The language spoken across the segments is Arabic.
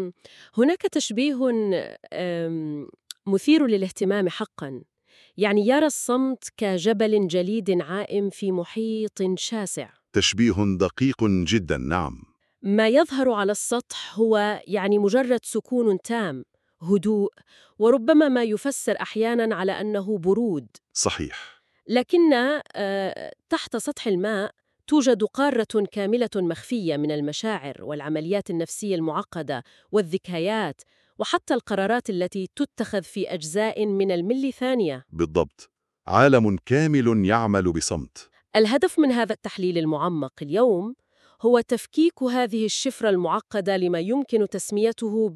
هناك تشبيه آمم، مثير للاهتمام حقًا، يعني يرى الصمت كجبل جليد عائم في محيط شاسع. تشبيه دقيق جدا، نعم. ما يظهر على السطح هو يعني مجرد سكون تام، هدوء، وربما ما يفسر أحياناً على أنه برود. صحيح. لكن تحت سطح الماء توجد قارة كاملة مخفية من المشاعر والعمليات النفسية المعقدة والذكريات وحتى القرارات التي تتخذ في أجزاء من الملي ثانية. بالضبط. عالم كامل يعمل بصمت. الهدف من هذا التحليل المعمق اليوم هو تفكيك هذه الشفرة المعقدة لما يمكن تسميته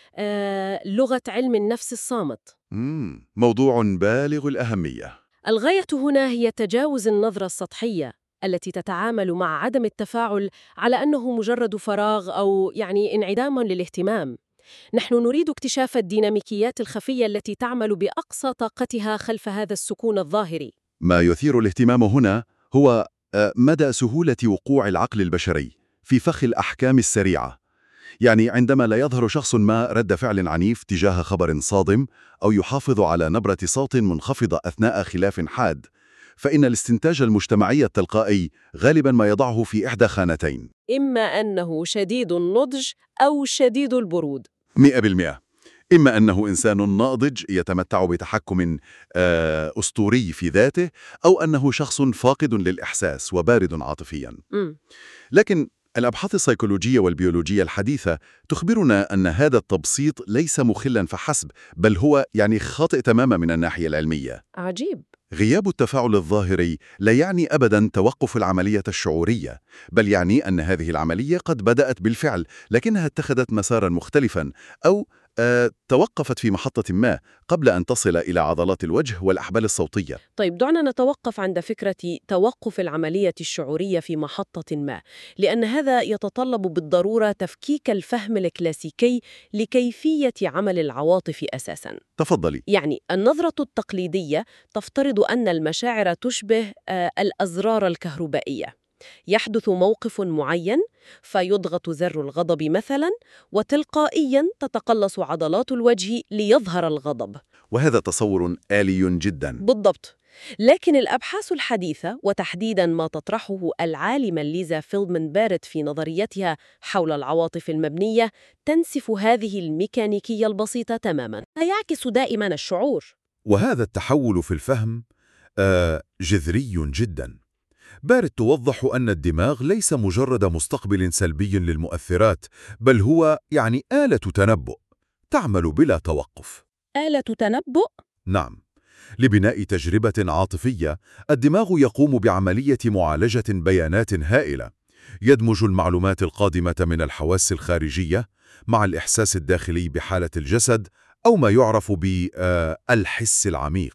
بلغة علم النفس الصامت. موضوع بالغ الأهمية. الغاية هنا هي تجاوز النظرة السطحية التي تتعامل مع عدم التفاعل على أنه مجرد فراغ أو يعني انعدام للاهتمام. نحن نريد اكتشاف الديناميكيات الخفية التي تعمل بأقصى طاقتها خلف هذا السكون الظاهري. ما يثير الاهتمام هنا هو مدى سهولة وقوع العقل البشري في فخ الأحكام السريعة. يعني عندما لا يظهر شخص ما رد فعل عنيف تجاه خبر صادم أو يحافظ على نبرة صوت منخفضة أثناء خلاف حاد، فإن الاستنتاج المجتمعي التلقائي غالباً ما يضعه في إحدى خانتين: إما أنه شديد النضج أو شديد البرود. 100%. إما أنه إنسان ناضج يتمتع بتحكم أسطوري في ذاته، أو أنه شخص فاقد للإحساس وبارد عاطفياً. لكن الأبحاث السيكولوجية والبيولوجية الحديثة تخبرنا أن هذا التبسيط ليس مخلاً فحسب، بل هو خاطئ تماماً من الناحية العلمية. عجيب. غياب التفاعل الظاهري لا يعني أبداً توقف العملية الشعورية، بل يعني أن هذه العملية قد بدأت بالفعل لكنها اتخذت مساراً مختلفاً، أو توقفت في محطة ما قبل أن تصل إلى عضلات الوجه والأحبال الصوتية. طيب دعنا نتوقف عند فكرة توقف العملية الشعورية في محطة ما، لأن هذا يتطلب بالضرورة تفكيك الفهم الكلاسيكي لكيفية عمل العواطف أساساً. تفضلي. يعني النظرة التقليدية تفترض أن المشاعر تشبه الأزرار الكهربائية. يحدث موقف معين فيضغط زر الغضب مثلا وتلقائيا تتقلص عضلات الوجه ليظهر الغضب. وهذا تصور آلي جدا. بالضبط. لكن الأبحاث الحديثة وتحديدا ما تطرحه العالمة ليزا فيلدمان بارت في نظريتها حول العواطف المبنية تنسف هذه الميكانيكية البسيطة تماما. لا يعكس دائما الشعور. وهذا التحول في الفهم جذري جدا. بارت توضح أن الدماغ ليس مجرد مستقبل سلبي للمؤثرات، بل هو آلة تنبؤ تعمل بلا توقف. آلة تنبؤ؟ نعم. لبناء تجربة عاطفية، الدماغ يقوم بعملية معالجة بيانات هائلة، يدمج المعلومات القادمة من الحواس الخارجية مع الإحساس الداخلي بحالة الجسد، أو ما يعرف بالحس العميق.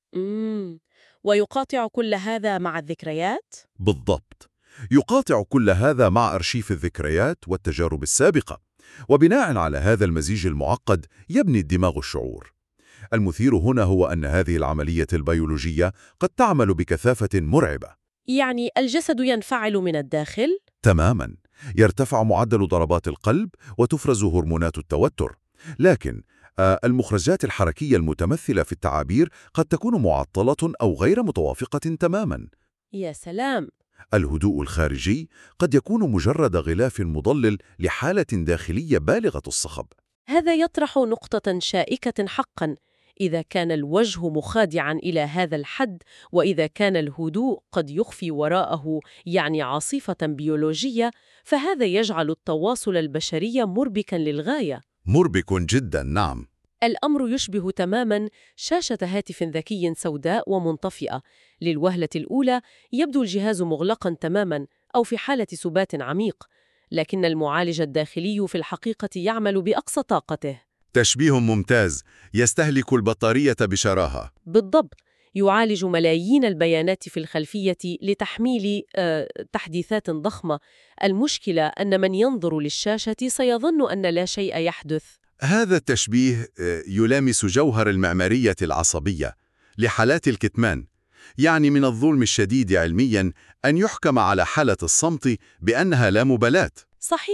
ويقاطع كل هذا مع الذكريات؟ بالضبط. يقاطع كل هذا مع أرشيف الذكريات والتجارب السابقة، وبناء على هذا المزيج المعقد يبني الدماغ الشعور. المثير هنا هو أن هذه العملية البيولوجية قد تعمل بكثافة مرعبة. يعني الجسد ينفعل من الداخل؟ تماماً. يرتفع معدل ضربات القلب وتفرز هرمونات التوتر، لكن المخرجات الحركية المتمثلة في التعابير قد تكون معطلة أو غير متوافقة تماماً. يا سلام! الهدوء الخارجي قد يكون مجرد غلاف مضلل لحالة داخلية بالغة الصخب. هذا يطرح نقطة شائكة حقاً. إذا كان الوجه مخادعاً إلى هذا الحد، وإذا كان الهدوء قد يخفي وراءه عاصفة بيولوجية، فهذا يجعل التواصل البشري مربكاً للغاية. مربك جداً، نعم. الأمر يشبه تماماً شاشة هاتف ذكي سوداء ومنطفئة. للوهلة الأولى يبدو الجهاز مغلقاً تماماً أو في حالة سبات عميق، لكن المعالج الداخلي في الحقيقة يعمل بأقصى طاقته. تشبيه ممتاز، يستهلك البطارية بشراهة. بالضبط. يعالج ملايين البيانات في الخلفية لتحميل تحديثات ضخمة. المشكلة أن من ينظر للشاشة سيظن أن لا شيء يحدث. هذا التشبيه يلامس جوهر المعمارية العصبية لحالات الكتمان. من الظلم الشديد علمياً أن يحكم على حالة الصمت بأنها لا مبالاة. صحيح.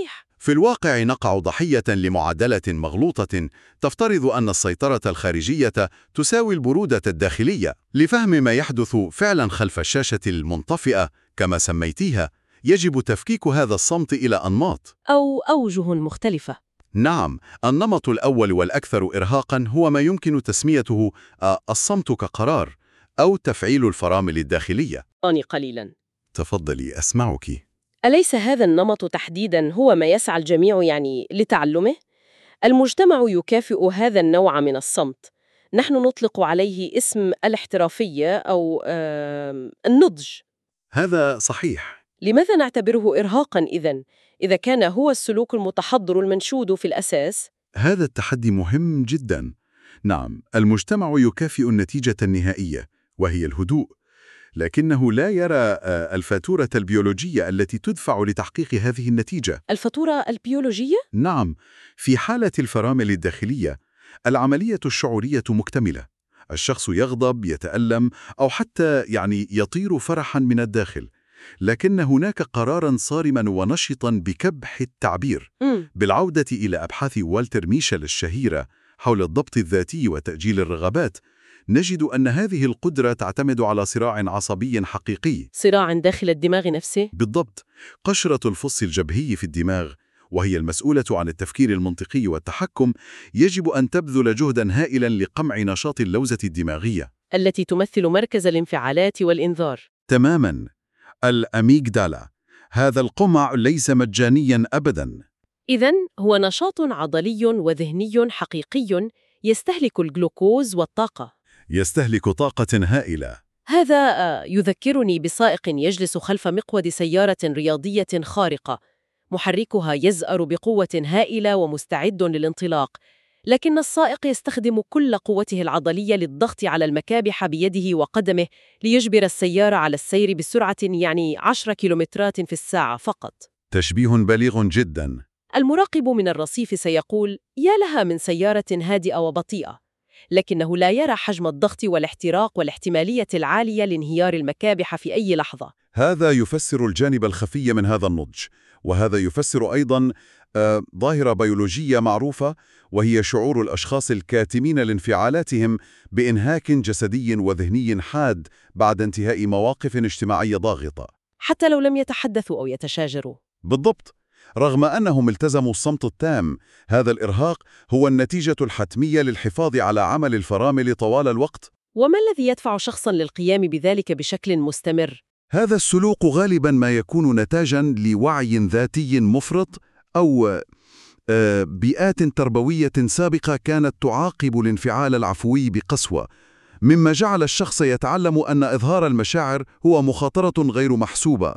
في الواقع نقع ضحية لمعادلة مغلوطة تفترض أن السيطرة الخارجية تساوي البرودة الداخلية. لفهم ما يحدث فعلا خلف الشاشة المنطفئة كما سميتيها، يجب تفكيك هذا الصمت إلى أنماط أو أوجه مختلفة. نعم، النمط الأول والأكثر إرهاقاً هو ما يمكن تسميته الصمت كقرار أو تفعيل الفرامل الداخلية. أني قليلاً. تفضلي أسمعك. أليس هذا النمط تحديداً هو ما يسعى الجميع لتعلمه؟ المجتمع يكافئ هذا النوع من الصمت. نحن نطلق عليه اسم الاحترافية أو النضج. هذا صحيح. لماذا نعتبره إرهاقاً إذا كان هو السلوك المتحضر المنشود في الأساس؟ هذا التحدي مهم جداً. نعم، المجتمع يكافئ النتيجة النهائية وهي الهدوء، لكنه لا يرى الفاتورة البيولوجية التي تدفع لتحقيق هذه النتيجة. الفاتورة البيولوجية؟ نعم، في حالة الفرامل الداخلية العملية الشعورية مكتملة. الشخص يغضب، يتألم، أو حتى يطير فرحاً من الداخل، لكن هناك قراراً صارماً ونشطاً بكبح التعبير. بالعودة إلى أبحاث والتر ميشيل الشهيرة حول الضبط الذاتي وتأجيل الرغبات، نجد أن هذه القدرة تعتمد على صراع عصبي حقيقي. صراع داخل الدماغ نفسه؟ بالضبط. قشرة الفص الجبهي في الدماغ، وهي المسؤولة عن التفكير المنطقي والتحكم، يجب أن تبذل جهداً هائلاً لقمع نشاط اللوزة الدماغية التي تمثل مركز الانفعالات والإنذار. تماماً، الأميجدالا. هذا القمع ليس مجانياً أبداً. إذن هو نشاط عضلي وذهني حقيقي يستهلك الجلوكوز والطاقة. يستهلك طاقة هائلة. هذا يذكرني بسائق يجلس خلف مقود سيارة رياضية خارقة، محركها يزأر بقوة هائلة ومستعد للانطلاق، لكن السائق يستخدم كل قوته العضلية للضغط على المكابح بيده وقدمه ليجبر السيارة على السير بسرعة 10 كيلومترات في الساعة فقط. تشبيه بليغ جداً. المراقب من الرصيف سيقول: يا لها من سيارة هادئة وبطيئة، لكنه لا يرى حجم الضغط والاحتراق والاحتمالية العالية لانهيار المكابح في أي لحظة. هذا يفسر الجانب الخفي من هذا النضج، وهذا يفسر أيضاً ظاهرة بيولوجية معروفة، وهي شعور الأشخاص الكاتمين لانفعالاتهم بإنهاك جسدي وذهني حاد بعد انتهاء مواقف اجتماعية ضاغطة، حتى لو لم يتحدثوا أو يتشاجروا. بالضبط. رغم أنهم التزموا الصمت التام، هذا الإرهاق هو النتيجة الحتمية للحفاظ على عمل الفرامل طوال الوقت. وما الذي يدفع شخصاً للقيام بذلك بشكل مستمر؟ هذا السلوك غالباً ما يكون نتاجاً لوعي ذاتي مفرط أو بيئات تربوية سابقة كانت تعاقب الانفعال العفوي بقسوة، مما جعل الشخص يتعلم أن إظهار المشاعر هو مخاطرة غير محسوبة.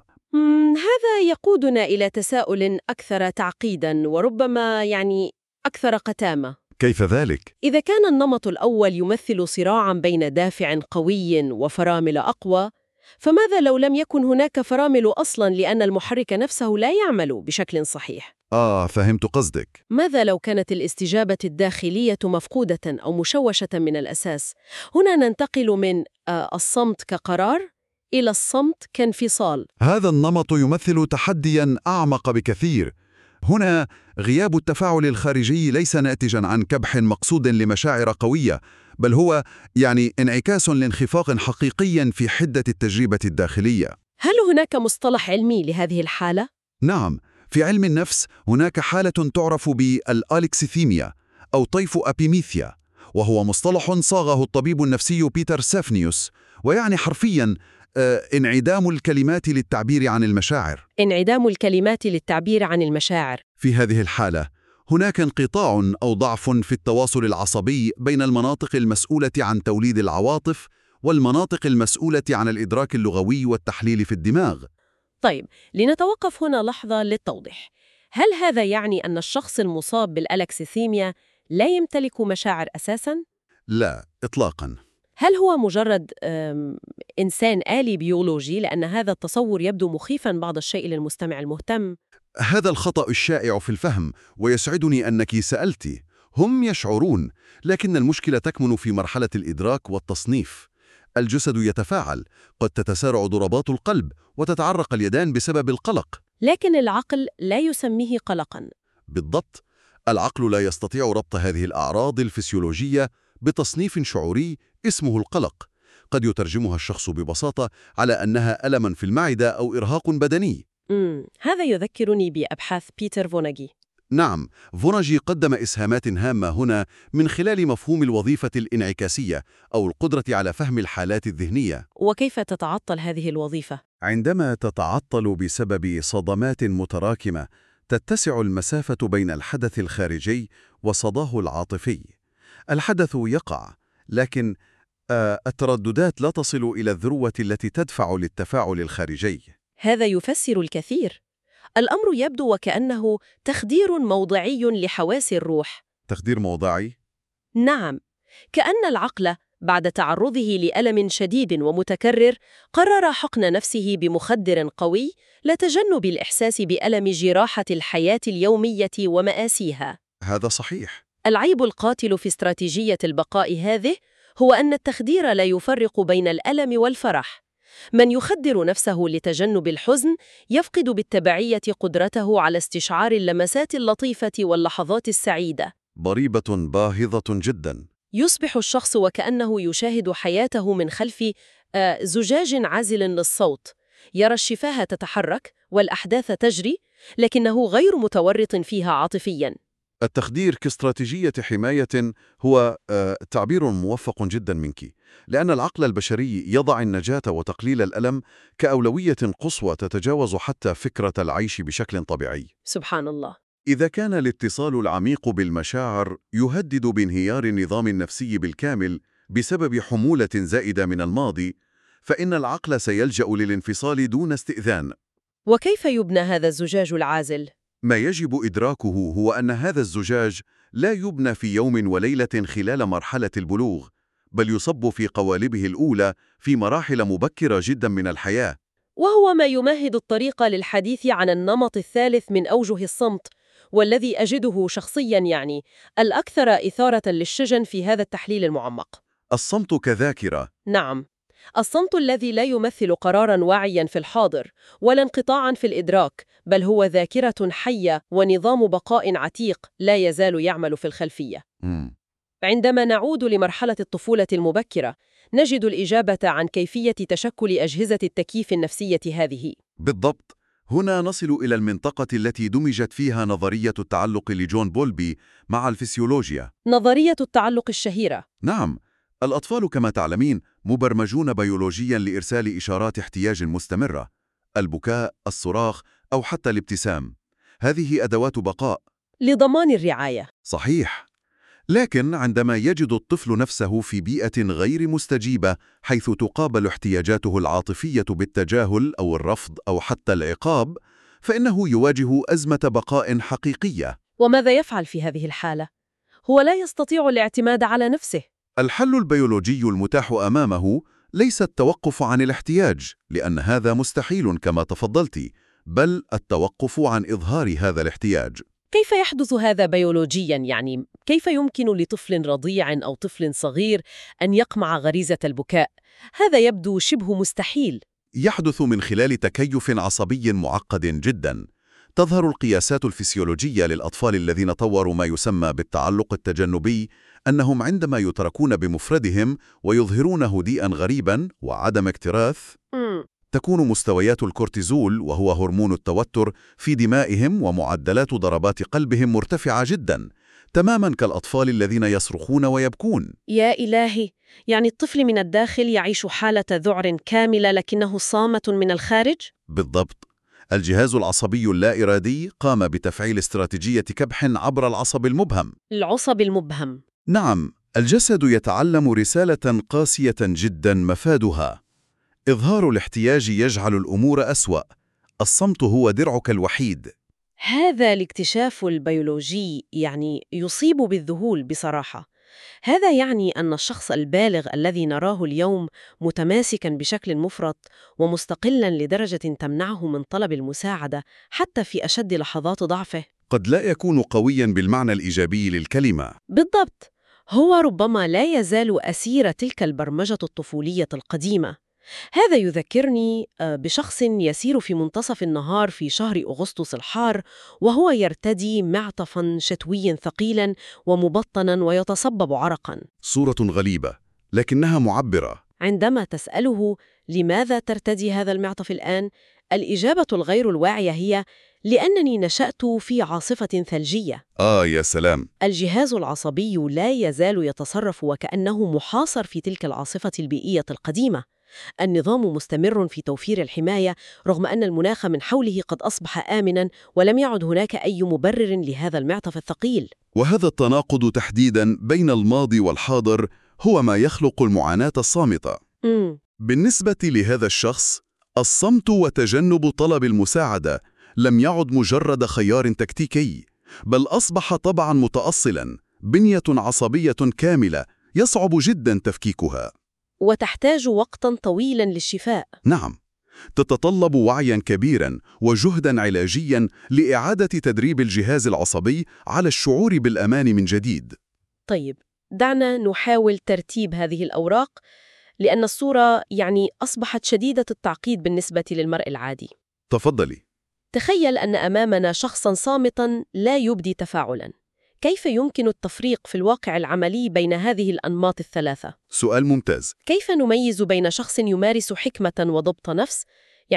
هذا يقودنا إلى تساؤل أكثر تعقيداً وربما أكثر قتامة. كيف ذلك؟ إذا كان النمط الأول يمثل صراعاً بين دافع قوي وفرامل أقوى، فماذا لو لم يكن هناك فرامل أصلاً لأن المحرك نفسه لا يعمل بشكل صحيح؟ فهمت قصدك. ماذا لو كانت الاستجابة الداخلية مفقودة أو مشوشة من الأساس؟ هنا ننتقل من الصمت كقرار إلى الصمت كانفصال. هذا النمط يمثل تحدياً أعمق بكثير. هنا غياب التفاعل الخارجي ليس ناتجاً عن كبح مقصود لمشاعر قوية، بل هو انعكاس لانخفاق حقيقي في حدة التجربة الداخلية. هل هناك مصطلح علمي لهذه الحالة؟ نعم، في علم النفس هناك حالة تعرف بالأليكسيثيميا أو طيف أبيميثيا، وهو مصطلح صاغه الطبيب النفسي بيتر سافنيوس، ويعني حرفياً انعدام الكلمات للتعبير عن المشاعر. انعدام الكلمات للتعبير عن المشاعر. في هذه الحالة هناك انقطاع أو ضعف في التواصل العصبي بين المناطق المسؤولة عن توليد العواطف والمناطق المسؤولة عن الإدراك اللغوي والتحليل في الدماغ. طيب، لنتوقف هنا لحظة للتوضيح. هل هذا يعني أن الشخص المصاب بالألكسيثيميا لا يمتلك مشاعر أساساً؟ لا إطلاقاً. هل هو مجرد إنسان آلي بيولوجي؟ لأن هذا التصور يبدو مخيفاً بعض الشيء للمستمع المهتم. هذا الخطأ الشائع في الفهم، ويسعدني أنك سألتِ. هم يشعرون، لكن المشكلة تكمن في مرحلة الإدراك والتصنيف. الجسد يتفاعل، قد تتسارع ضربات القلب وتتعرق اليدان بسبب القلق، لكن العقل لا يسميه قلقاً. بالضبط، العقل لا يستطيع ربط هذه الأعراض الفسيولوجية بتصنيف شعوري اسمه القلق. قد يترجمها الشخص ببساطة على أنها ألماً في المعدة أو إرهاق بدني. هذا يذكرني بأبحاث بيتر فوناغي. نعم، فوناجي قدم إسهامات هامة هنا من خلال مفهوم الوظيفة الانعكاسية أو القدرة على فهم الحالات الذهنية. وكيف تتعطل هذه الوظيفة؟ عندما تتعطل بسبب صدمات متراكمة، تتسع المسافة بين الحدث الخارجي وصداه العاطفي. الحدث يقع، لكن الترددات لا تصل إلى الذروة التي تدفع للتفاعل الخارجي. هذا يفسر الكثير. الأمر يبدو وكأنه تخدير موضعي لحواس الروح. تخدير موضعي؟ نعم، كأن العقل بعد تعرضه لألم شديد ومتكرر قرر حقن نفسه بمخدر قوي لتجنب الإحساس بألم جراحة الحياة اليومية ومآسيها. هذا صحيح. العيب القاتل في استراتيجية البقاء هذه هو أن التخدير لا يفرق بين الألم والفرح. من يخدر نفسه لتجنب الحزن يفقد بالتبعية قدرته على استشعار اللمسات اللطيفة واللحظات السعيدة. ضريبة باهظة جدا. يصبح الشخص وكأنه يشاهد حياته من خلف زجاج عازل للصوت. يرى الشفاه تتحرك والأحداث تجري، لكنه غير متورط فيها عاطفياً. التخدير كاستراتيجية حماية هو تعبير موفق جدا منك، لأن العقل البشري يضع النجاة وتقليل الألم كأولوية قصوى تتجاوز حتى فكرة العيش بشكل طبيعي. سبحان الله. إذا كان الاتصال العميق بالمشاعر يهدد بانهيار النظام النفسي بالكامل بسبب حمولة زائدة من الماضي، فإن العقل سيلجأ للانفصال دون استئذان. وكيف يبنى هذا الزجاج العازل؟ ما يجب إدراكه هو أن هذا الزجاج لا يبنى في يوم وليلة خلال مرحلة البلوغ، بل يصب في قوالبه الأولى في مراحل مبكرة جدا من الحياة. وهو ما يمهد الطريق للحديث عن النمط الثالث من أوجه الصمت، والذي أجده شخصياً الأكثر إثارة للشجن في هذا التحليل المعمق. الصمت كذاكرة. نعم، الصمت الذي لا يمثل قراراً واعياً في الحاضر ولا انقطاعاً في الإدراك، بل هو ذاكرة حية ونظام بقاء عتيق لا يزال يعمل في الخلفية. عندما نعود لمرحلة الطفولة المبكرة، نجد الإجابة عن كيفية تشكل أجهزة التكييف النفسية هذه. بالضبط، هنا نصل إلى المنطقة التي دمجت فيها نظرية التعلق لجون بولبي مع الفسيولوجيا. نظرية التعلق الشهيرة. نعم، الأطفال كما تعلمين مبرمجون بيولوجياً لإرسال إشارات احتياج مستمرة، البكاء، الصراخ، أو حتى الابتسام. هذه أدوات بقاء لضمان الرعاية. صحيح. لكن عندما يجد الطفل نفسه في بيئة غير مستجيبة، حيث تقابل احتياجاته العاطفية بالتجاهل أو الرفض أو حتى العقاب، فإنه يواجه أزمة بقاء حقيقية. وماذا يفعل في هذه الحالة؟ هو لا يستطيع الاعتماد على نفسه. الحل البيولوجي المتاح أمامه ليس التوقف عن الاحتياج، لأن هذا مستحيل كما تفضلت، بل التوقف عن إظهار هذا الاحتياج. كيف يحدث هذا بيولوجياً؟ كيف يمكن لطفل رضيع أو طفل صغير أن يقمع غريزة البكاء؟ هذا يبدو شبه مستحيل. يحدث من خلال تكيف عصبي معقد جداً. تظهر القياسات الفسيولوجية للأطفال الذين طوروا ما يسمى بالتعلق التجنبي أنهم عندما يتركون بمفردهم ويظهرون هديئاً غريباً وعدم اكتراث، تكون مستويات الكورتيزول وهو هرمون التوتر في دمائهم ومعدلات ضربات قلبهم مرتفعة جداً، تماماً كالأطفال الذين يصرخون ويبكون. يا إلهي، الطفل من الداخل يعيش حالة ذعر كاملة لكنه صامت من الخارج؟ بالضبط. الجهاز العصبي اللا إرادي قام بتفعيل استراتيجية كبح عبر العصب المبهم. العصب المبهم. نعم، الجسد يتعلم رسالة قاسية جدا مفادها إظهار الاحتياج يجعل الأمور أسوأ. الصمت هو درعك الوحيد. هذا الاكتشاف البيولوجي يصيب بالذهول بصراحة. هذا يعني أن الشخص البالغ الذي نراه اليوم متماسكاً بشكل مفرط ومستقلاً لدرجة تمنعه من طلب المساعدة حتى في أشد لحظات ضعفه، قد لا يكون قوياً بالمعنى الإيجابي للكلمة. بالضبط، هو ربما لا يزال أسير تلك البرمجة الطفولية القديمة. هذا يذكرني بشخص يسير في منتصف النهار في شهر أغسطس الحار وهو يرتدي معطفا شتويا ثقيلا ومبطنا ويتصبب عرقا. صورة غريبة، لكنها معبرة. عندما تسأله لماذا ترتدي هذا المعطف الآن؟ الإجابة الغير الواعية هي لأنني نشأت في عاصفة ثلجية. يا سلام. الجهاز العصبي لا يزال يتصرف وكأنه محاصر في تلك العاصفة البيئية القديمة. النظام مستمر في توفير الحماية رغم أن المناخ من حوله قد أصبح آمناً ولم يعد هناك أي مبرر لهذا المعطف الثقيل. وهذا التناقض تحديداً بين الماضي والحاضر هو ما يخلق المعاناة الصامتة. بالنسبة لهذا الشخص، الصمت وتجنب طلب المساعدة لم يعد مجرد خيار تكتيكي، بل أصبح طبعاً متأصلاً، بنية عصبية كاملة يصعب جداً تفكيكها. وتحتاج وقتاً طويلاً للشفاء. نعم، تتطلب وعياً كبيراً وجهداً علاجياً لإعادة تدريب الجهاز العصبي على الشعور بالأمان من جديد. طيب، دعنا نحاول ترتيب هذه الأوراق، لأن الصورة أصبحت شديدة التعقيد بالنسبة للمرء العادي. تفضلي. تخيل أن أمامنا شخصاً صامتاً لا يبدي تفاعلاً. كيف يمكن التفريق في الواقع العملي بين هذه الأنماط الثلاثة؟ سؤال ممتاز. كيف نميز بين شخص يمارس حكمة وضبط نفس،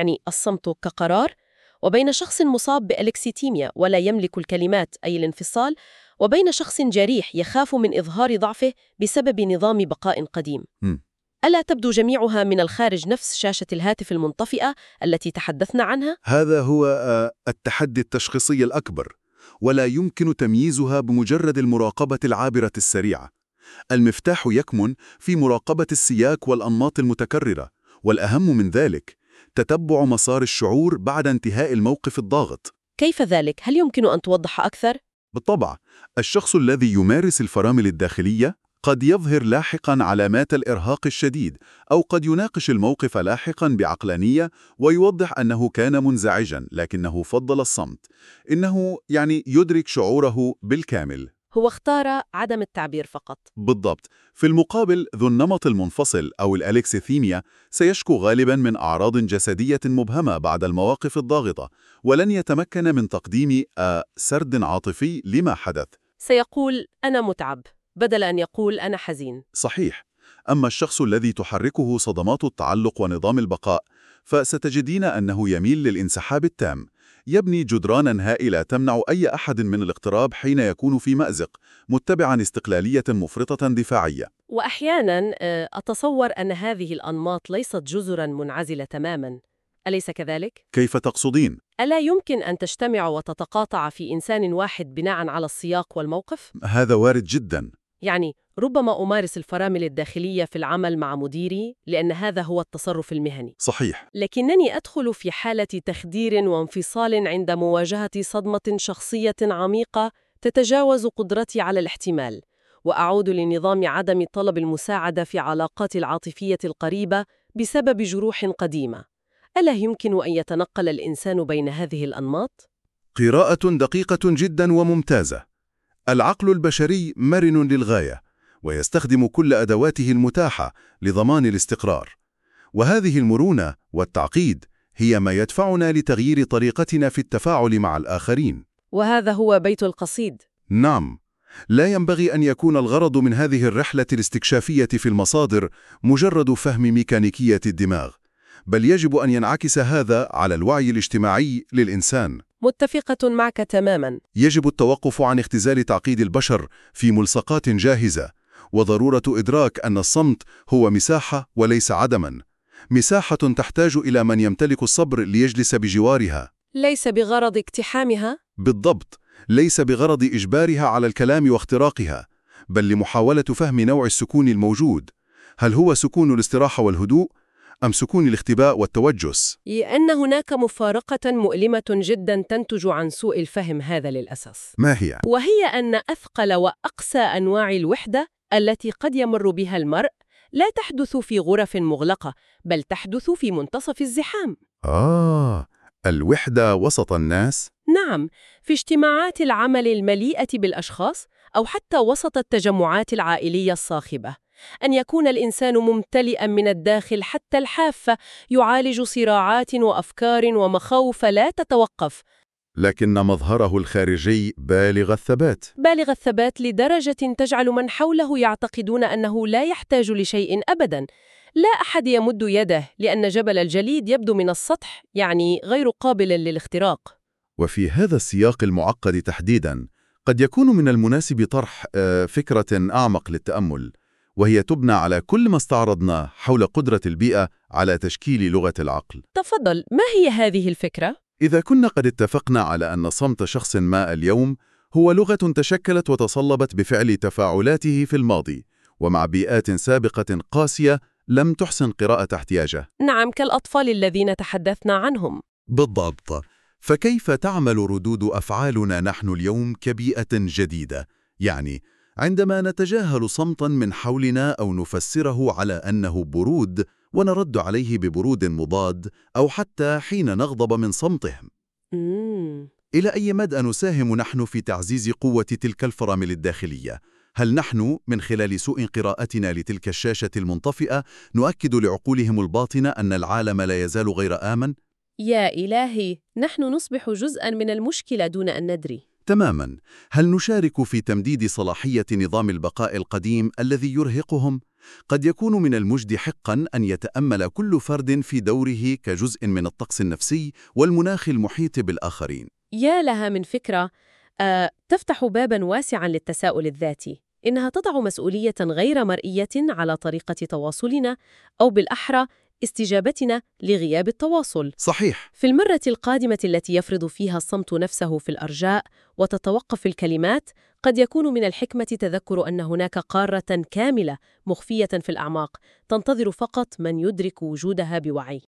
الصمت كقرار، وبين شخص مصاب بألكسيتيميا ولا يملك الكلمات أي الانفصال، وبين شخص جريح يخاف من إظهار ضعفه بسبب نظام بقاء قديم؟ ألا تبدو جميعها من الخارج نفس شاشة الهاتف المنطفئة التي تحدثنا عنها؟ هذا هو التحدي التشخيصي الأكبر، ولا يمكن تمييزها بمجرد المراقبة العابرة السريعة. المفتاح يكمن في مراقبة السياق والأنماط المتكررة، والأهم من ذلك تتبع مسار الشعور بعد انتهاء الموقف الضاغط. كيف ذلك؟ هل يمكن أن توضح أكثر؟ بالطبع، الشخص الذي يمارس الفرامل الداخلية قد يظهر لاحقاً علامات الإرهاق الشديد، أو قد يناقش الموقف لاحقاً بعقلانية ويوضح أنه كان منزعجاً لكنه فضل الصمت. إنه يدرك شعوره بالكامل. هو اختار عدم التعبير فقط. بالضبط. في المقابل، ذو النمط المنفصل أو الألكسيثيميا سيشكو غالباً من أعراض جسدية مبهمة بعد المواقف الضاغطة، ولن يتمكن من تقديم سرد عاطفي لما حدث. سيقول أنا متعب بدل أن يقول أنا حزين. صحيح. أما الشخص الذي تحركه صدمات التعلق ونظام البقاء، فستجدين أنه يميل للانسحاب التام، يبني جدرانا هائلة تمنع أي أحد من الاقتراب حين يكون في مأزق، متبعا استقلالية مفرطة دفاعية. وأحيانا أتصور أن هذه الأنماط ليست جزرا منعزلة تماما، أليس كذلك؟ كيف تقصدين؟ ألا يمكن أن تجتمع وتتقاطع في إنسان واحد بناء على السياق والموقف؟ هذا وارد جدا. ربما أمارس الفرامل الداخلية في العمل مع مديري لأن هذا هو التصرف المهني. صحيح. لكنني أدخل في حالة تخدير وانفصال عند مواجهة صدمة شخصية عميقة تتجاوز قدرتي على الاحتمال، وأعود لنظام عدم طلب المساعدة في علاقاتي العاطفية القريبة بسبب جروح قديمة. ألا يمكن أن يتنقل الإنسان بين هذه الأنماط؟ قراءة دقيقة جدا وممتازة. العقل البشري مرن للغاية، ويستخدم كل أدواته المتاحة لضمان الاستقرار. وهذه المرونة والتعقيد هي ما يدفعنا لتغيير طريقتنا في التفاعل مع الآخرين. وهذا هو بيت القصيد. نعم، لا ينبغي أن يكون الغرض من هذه الرحلة الاستكشافية في المصادر مجرد فهم ميكانيكية الدماغ، بل يجب أن ينعكس هذا على الوعي الاجتماعي للإنسان. متفقة معك تماماً. يجب التوقف عن اختزال تعقيد البشر في ملصقات جاهزة، وضرورة إدراك أن الصمت هو مساحة وليس عدماً، مساحة تحتاج إلى من يمتلك الصبر ليجلس بجوارها. ليس بغرض اقتحامها؟ بالضبط، ليس بغرض إجبارها على الكلام واختراقها، بل لمحاولة فهم نوع السكون الموجود. هل هو سكون الاستراحة والهدوء، أم سكون الاختباء والتوجس؟ لأن هناك مفارقة مؤلمة جدا تنتج عن سوء الفهم هذا للأسف. ما هي؟ وهي أن أثقل وأقسى أنواع الوحدة التي قد يمر بها المرء لا تحدث في غرف مغلقة، بل تحدث في منتصف الزحام. الوحدة وسط الناس؟ نعم، في اجتماعات العمل المليئة بالأشخاص، أو حتى وسط التجمعات العائلية الصاخبة. أن يكون الإنسان ممتلئا من الداخل حتى الحافة، يعالج صراعات وأفكار ومخاوف لا تتوقف. لكن مظهره الخارجي بالغ الثبات. بالغ الثبات لدرجة تجعل من حوله يعتقدون أنه لا يحتاج لشيء أبداً. لا أحد يمد يده لأن جبل الجليد يبدو من السطح، يعني غير قابل للاختراق. وفي هذا السياق المعقد تحديداً، قد يكون من المناسب طرح فكرة أعمق للتأمل، وهي تبنى على كل ما استعرضناه حول قدرة البيئة على تشكيل لغة العقل. تفضل، ما هي هذه الفكرة؟ إذا كنا قد اتفقنا على أن صمت شخص ما اليوم هو لغة تشكلت وتصلبت بفعل تفاعلاته في الماضي، ومع بيئات سابقة قاسية لم تحسن قراءة احتياجه. نعم، كالأطفال الذين تحدثنا عنهم. بالضبط. فكيف تعمل ردود أفعالنا نحن اليوم كبيئة جديدة؟ يعني عندما نتجاهل صمتا من حولنا أو نفسره على أنه برود ونرد عليه ببرود مضاد، أو حتى حين نغضب من صمتهم. إلى أي مدى نساهم نحن في تعزيز قوة تلك الفرامل الداخلية؟ هل نحن من خلال سوء قراءتنا لتلك الشاشة المنطفئة نؤكد لعقولهم الباطنة أن العالم لا يزال غير آمن؟ يا إلهي، نحن نصبح جزءاً من المشكلة دون أن ندري. تماماً. هل نشارك في تمديد صلاحية نظام البقاء القديم الذي يرهقهم؟ قد يكون من المجد حقاً أن يتأمل كل فرد في دوره كجزء من الطقس النفسي والمناخ المحيط بالآخرين. يا لها من فكرة تفتح باباً واسعاً للتساؤل الذاتي. إنها تضع مسؤولية غير مرئية على طريقة تواصلنا، أو بالأحرى استجابتنا لغياب التواصل. صحيح. في المرة القادمة التي يفرض فيها الصمت نفسه في الأرجاء وتتوقف الكلمات، قد يكون من الحكمة تذكر أن هناك قارة كاملة مخفية في الأعماق تنتظر فقط من يدرك وجودها بوعي.